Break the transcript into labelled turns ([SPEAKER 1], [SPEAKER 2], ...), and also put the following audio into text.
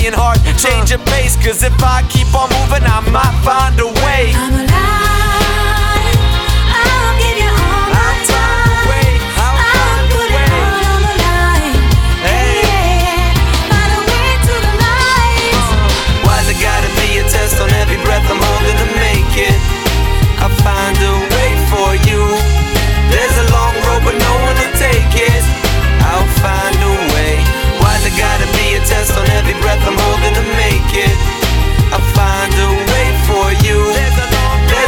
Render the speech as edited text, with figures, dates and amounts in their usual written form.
[SPEAKER 1] trying hard, change of pace, cause if I keep on moving I might find a way.
[SPEAKER 2] I'm alive.